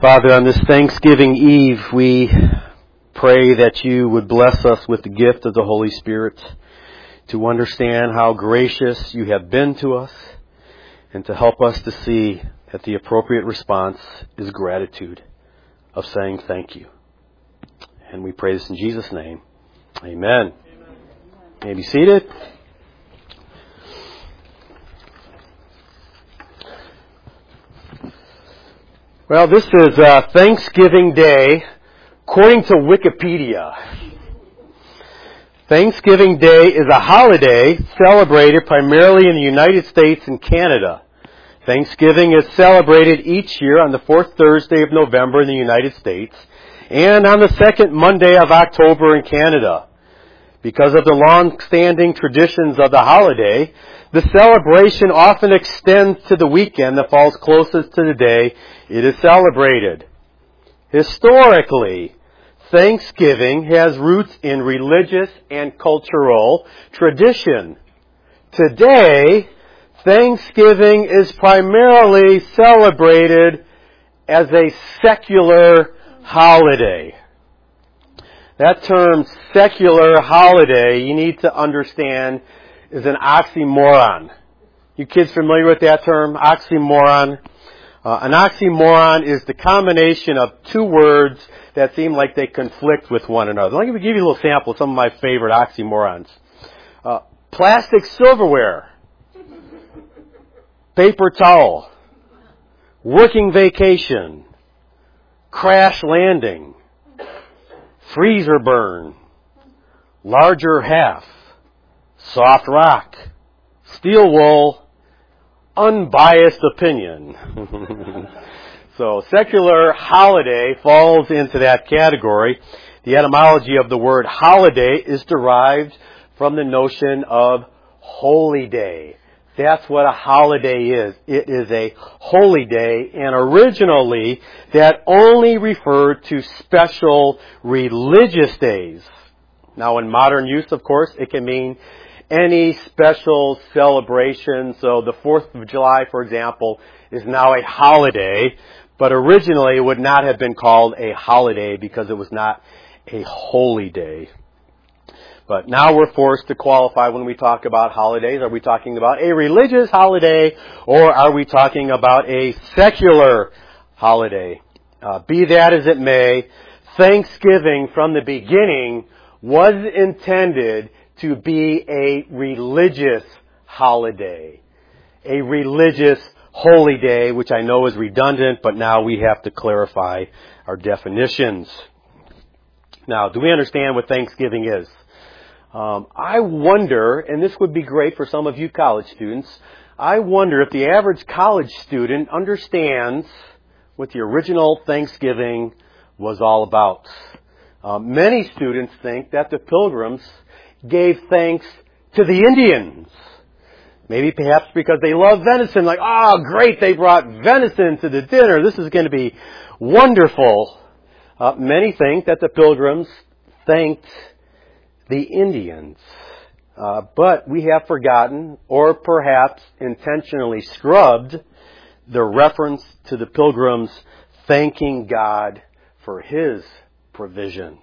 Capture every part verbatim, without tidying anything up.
Father, on this Thanksgiving Eve, we pray that you would bless us with the gift of the Holy Spirit to understand how gracious you have been to us and to help us to see that the appropriate response is gratitude of saying thank you. And we pray this in Jesus' name. Amen. Amen. You may be seated. Well, this is uh, Thanksgiving Day, according to Wikipedia. Thanksgiving Day is a holiday celebrated primarily in the United States and Canada. Thanksgiving is celebrated each year on the fourth Thursday of November in the United States and on the second Monday of October in Canada. Because of the long-standing traditions of the holiday, the celebration often extends to the weekend that falls closest to the day it is celebrated. Historically, Thanksgiving has roots in religious and cultural tradition. Today, Thanksgiving is primarily celebrated as a secular holiday. That term, secular holiday, you need to understand, is an oxymoron. You kids familiar with that term, oxymoron? Uh, an oxymoron is the combination of two words that seem like they conflict with one another. Let me give you a little sample of some of my favorite oxymorons. Uh, plastic silverware, paper towel, working vacation, crash landing, freezer burn, larger half, soft rock, steel wool, unbiased opinion. So, secular holiday falls into that category. The etymology of the word holiday is derived from the notion of holy day. That's what a holiday is. It is a holy day, and originally that only referred to special religious days. Now, in modern use, of course, it can mean any special celebration. So the fourth of July, for example, is now a holiday, but originally it would not have been called a holiday because it was not a holy day. But now we're forced to qualify when we talk about holidays. Are we talking about a religious holiday or are we talking about a secular holiday? Uh, be that as it may, Thanksgiving from the beginning was intended to be a religious holiday, a religious holy day, which I know is redundant, but now we have to clarify our definitions. Now, do we understand what Thanksgiving is? Um, I wonder, and this would be great for some of you college students, I wonder if the average college student understands what the original Thanksgiving was all about. Uh, many students think that the Pilgrims gave thanks to the Indians. Maybe perhaps because they love venison, like, oh, great, they brought venison to the dinner. This is going to be wonderful. Uh, many think that the Pilgrims thanked the Indians. Uh, but we have forgotten, or perhaps intentionally scrubbed, the reference to the Pilgrims thanking God for His provision.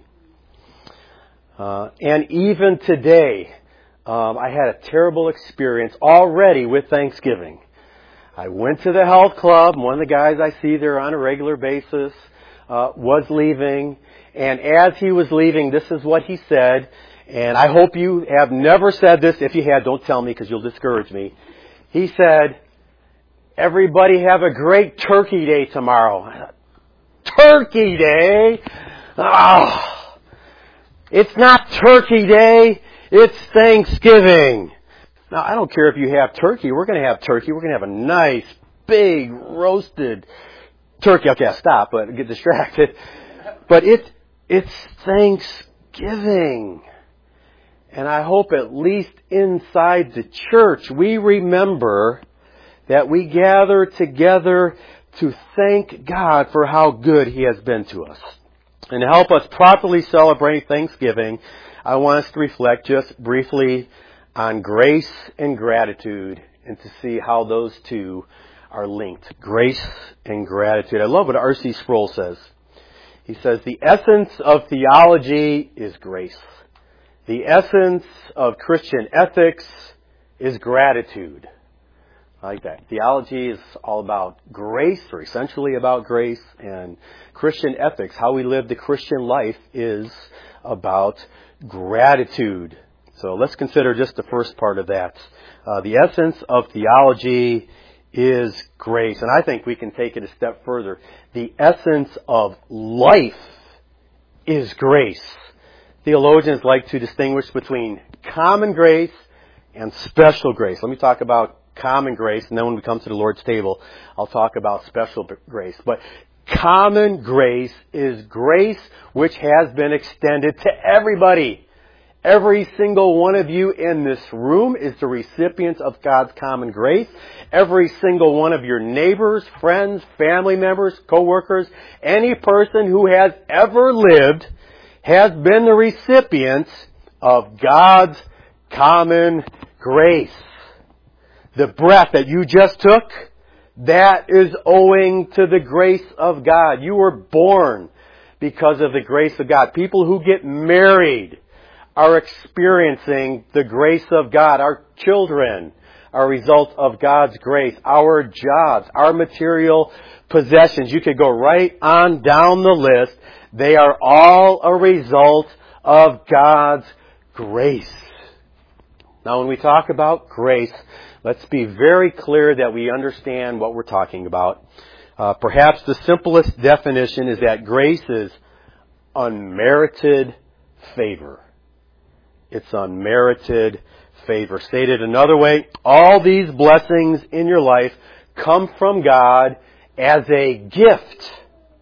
Uh, and even today, um, I had a terrible experience already with Thanksgiving. I went to the health club. One of the guys I see there on a regular basis uh, was leaving. And as he was leaving, this is what he said. And I hope you have never said this. If you had, don't tell me because you'll discourage me. He said, everybody have a great Turkey Day tomorrow. Turkey Day? Oh. It's not Turkey Day, it's Thanksgiving. Now, I don't care if you have turkey. We're going to have turkey. We're going to have a nice, big, roasted turkey. Okay, I'll stop, but I get distracted. But it, it's Thanksgiving. And I hope at least inside the church we remember that we gather together to thank God for how good He has been to us. And to help us properly celebrate Thanksgiving, I want us to reflect just briefly on grace and gratitude and to see how those two are linked. Grace and gratitude. I love what R C Sproul says. He says, the essence of theology is grace. The essence of Christian ethics is gratitude. I like that. Theology is all about grace, or essentially about grace, and Christian ethics, how we live the Christian life, is about gratitude. So let's consider just the first part of that. Uh, the essence of theology is grace. And I think we can take it a step further. The essence of life is grace. Theologians like to distinguish between common grace and special grace. Let me talk about common grace, and then when we come to the Lord's table, I'll talk about special grace. But common grace is grace which has been extended to everybody. Every single one of you in this room is the recipient of God's common grace. Every single one of your neighbors, friends, family members, co-workers, any person who has ever lived has been the recipient of God's common grace. The breath that you just took, that is owing to the grace of God. You were born because of the grace of God. People who get married are experiencing the grace of God. Our children are a result of God's grace. Our jobs, our material possessions, you could go right on down the list. They are all a result of God's grace. Now, when we talk about grace, let's be very clear that we understand what we're talking about. Uh, perhaps the simplest definition is that grace is unmerited favor. It's unmerited favor. Stated another way, all these blessings in your life come from God as a gift.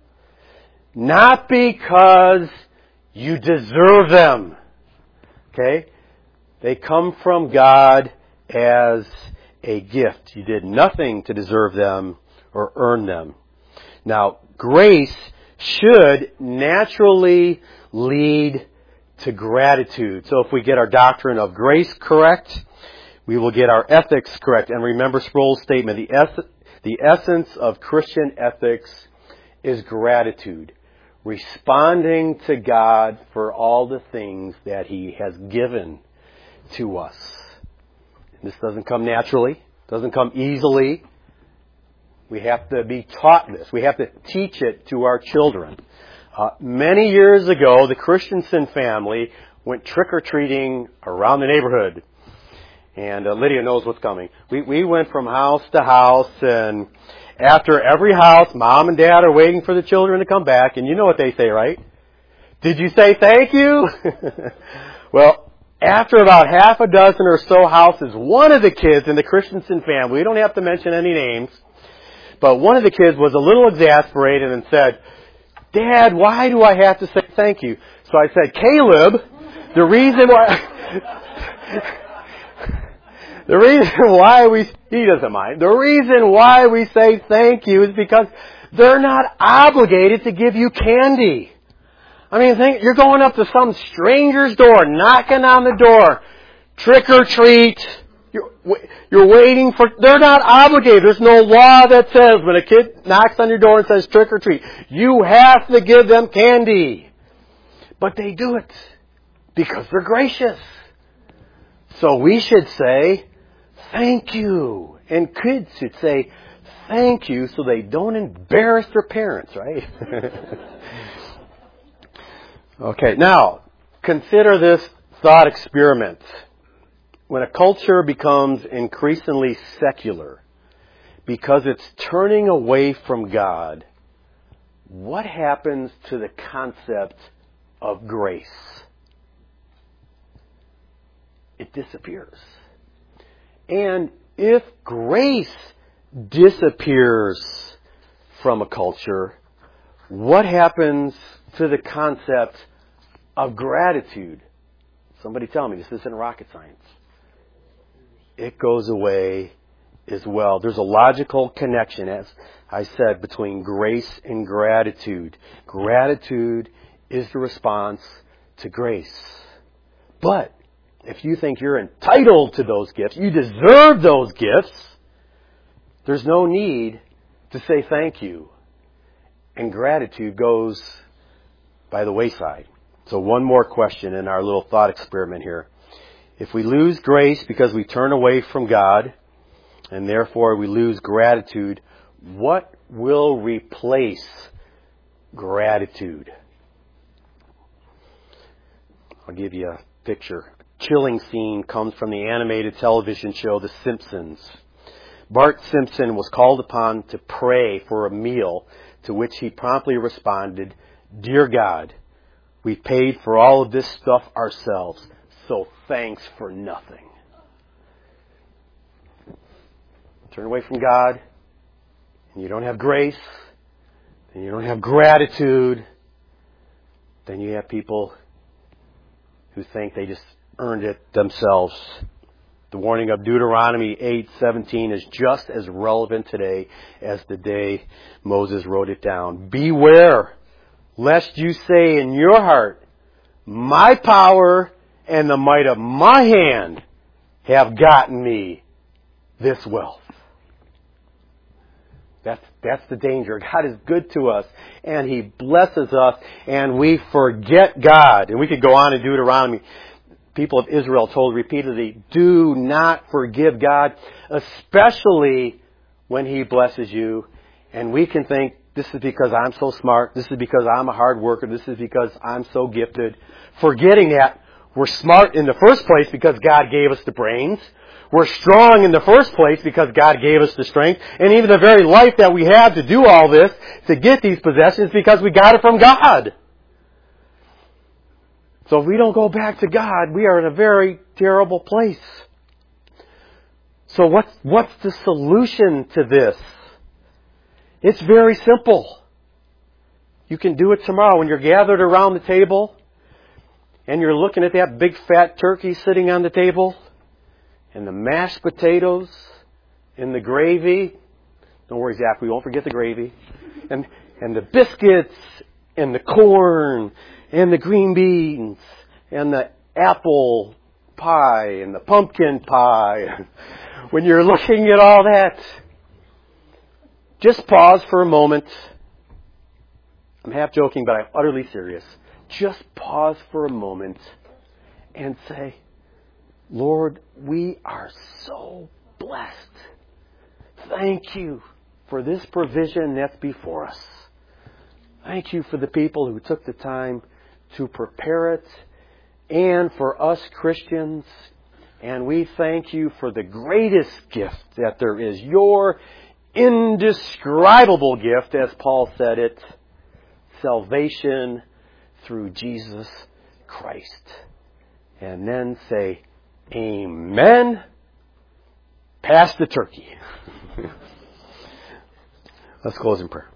Not because you deserve them. Okay? They come from God as a gift. You did nothing to deserve them or earn them. Now, grace should naturally lead to gratitude. So if we get our doctrine of grace correct, we will get our ethics correct. And remember Sproul's statement, the, ess- the essence of Christian ethics is gratitude. Responding to God for all the things that He has given to us. This doesn't come naturally, doesn't come easily. We have to be taught this. We have to teach it to our children. Uh, many years ago, the Christensen family went trick-or-treating around the neighborhood. And uh, Lydia knows what's coming. We, we went from house to house, and after every house, Mom and Dad are waiting for the children to come back. And you know what they say, right? Did you say thank you? Well, after about half a dozen or so houses, one of the kids in the Christensen family, we don't have to mention any names, but one of the kids was a little exasperated and said, Dad, why do I have to say thank you? So I said, Caleb, the reason why... The reason why we, he doesn't mind, the reason why we say thank you is because they're not obligated to give you candy. I mean, think, you're going up to some stranger's door, knocking on the door, trick or treat. You're, you're waiting for, they're not obligated. There's no law that says when a kid knocks on your door and says trick or treat, you have to give them candy. But they do it because they're gracious. So we should say, thank you. And kids should say, thank you, so they don't embarrass their parents, right? Okay, now, consider this thought experiment. When a culture becomes increasingly secular because it's turning away from God, what happens to the concept of grace? It disappears. And if grace disappears from a culture, what happens to the concept of gratitude? Somebody tell me, this isn't rocket science. It goes away as well. There's a logical connection, as I said, between grace and gratitude. Gratitude is the response to grace. But if you think you're entitled to those gifts, you deserve those gifts, there's no need to say thank you. And gratitude goes by the wayside. So one more question in our little thought experiment here. If we lose grace because we turn away from God, and therefore we lose gratitude, what will replace gratitude? I'll give you a picture. A chilling scene comes from the animated television show The Simpsons. Bart Simpson was called upon to pray for a meal, to which he promptly responded, "Dear God, we paid for all of this stuff ourselves, so thanks for nothing." Turn away from God, and you don't have grace, and you don't have gratitude, then you have people who think they just earned it themselves. The warning of Deuteronomy eight seventeen is just as relevant today as the day Moses wrote it down. Beware, lest you say in your heart, my power and the might of my hand have gotten me this wealth. That's, that's the danger. God is good to us, and He blesses us, and we forget God. And we could go on in Deuteronomy. People of Israel told repeatedly, do not forgive God, especially when He blesses you. And we can think, this is because I'm so smart, this is because I'm a hard worker, this is because I'm so gifted. Forgetting that we're smart in the first place because God gave us the brains. We're strong in the first place because God gave us the strength. And even the very life that we have to do all this, to get these possessions, because we got it from God. So if we don't go back to God, we are in a very terrible place. So what's, what's the solution to this? It's very simple. You can do it tomorrow when you're gathered around the table and you're looking at that big fat turkey sitting on the table and the mashed potatoes and the gravy. Don't worry, Zach, we won't forget the gravy. And, and the biscuits and the corn and the green beans and the apple pie and the pumpkin pie. When you're looking at all that, just pause for a moment. I'm half joking, but I'm utterly serious. Just pause for a moment and say, Lord, we are so blessed. Thank you for this provision that's before us. Thank you for the people who took the time to prepare it, and for us Christians. And we thank you for the greatest gift that there is, your indescribable gift, as Paul said it, salvation through Jesus Christ. And then say, Amen. Pass the turkey. Let's close in prayer.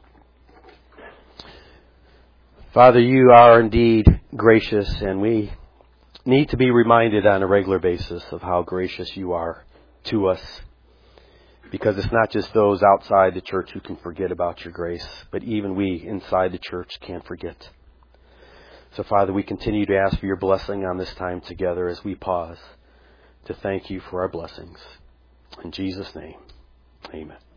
Father, you are indeed gracious, and we need to be reminded on a regular basis of how gracious you are to us. Because it's not just those outside the church who can forget about your grace, but even we inside the church can't forget. So, Father, we continue to ask for your blessing on this time together as we pause to thank you for our blessings. In Jesus' name, amen.